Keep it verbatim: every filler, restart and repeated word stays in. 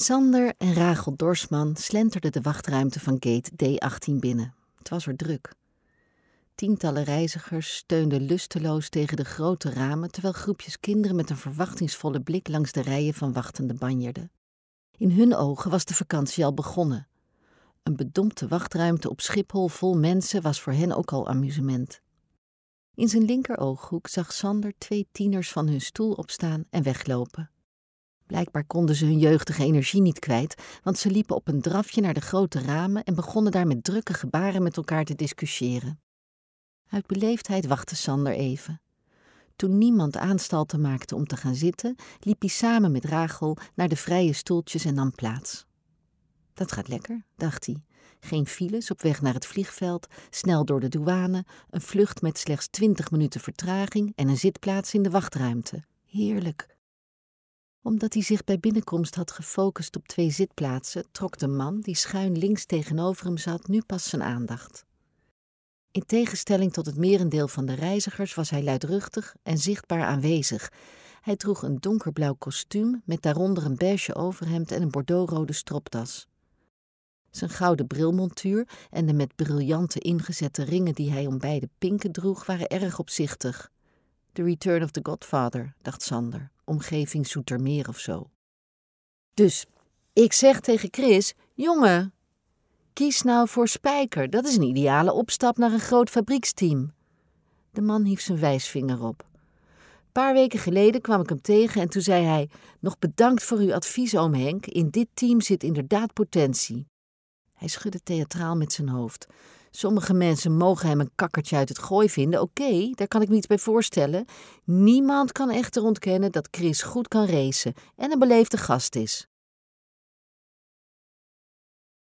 Sander en Rachel Dorsman slenterden de wachtruimte van gate D achttien binnen. Het was er druk. Tientallen reizigers steunden lusteloos tegen de grote ramen, terwijl groepjes kinderen met een verwachtingsvolle blik langs de rijen van wachtenden banjerden. In hun ogen was de vakantie al begonnen. Een bedompte wachtruimte op Schiphol vol mensen was voor hen ook al amusement. In zijn linkerooghoek zag Sander twee tieners van hun stoel opstaan en weglopen. Blijkbaar konden ze hun jeugdige energie niet kwijt, want ze liepen op een drafje naar de grote ramen en begonnen daar met drukke gebaren met elkaar te discussiëren. Uit beleefdheid wachtte Sander even. Toen niemand aanstalten maakte om te gaan zitten, liep hij samen met Rachel naar de vrije stoeltjes en nam plaats. Dat gaat lekker, dacht hij. Geen files op weg naar het vliegveld, snel door de douane, een vlucht met slechts twintig minuten vertraging en een zitplaats in de wachtruimte. Heerlijk. Omdat hij zich bij binnenkomst had gefocust op twee zitplaatsen, trok de man die schuin links tegenover hem zat nu pas zijn aandacht. In tegenstelling tot het merendeel van de reizigers was hij luidruchtig en zichtbaar aanwezig. Hij droeg een donkerblauw kostuum met daaronder een beige overhemd en een bordeauxrode stropdas. Zijn gouden brilmontuur en de met briljanten ingezette ringen die hij om beide pinken droeg waren erg opzichtig. The Return of the Godfather, dacht Sander, omgeving Zoetermeer of zo. Dus, ik zeg tegen Chris, jongen, kies nou voor Spijker, dat is een ideale opstap naar een groot fabrieksteam. De man hief zijn wijsvinger op. Een paar weken geleden kwam ik hem tegen en toen zei hij, nog bedankt voor uw advies, oom Henk, in dit team zit inderdaad potentie. Hij schudde theatraal met zijn hoofd. Sommige mensen mogen hem een kakkertje uit het gooi vinden, oké, okay, daar kan ik me iets bij voorstellen. Niemand kan echter ontkennen dat Chris goed kan racen en een beleefde gast is.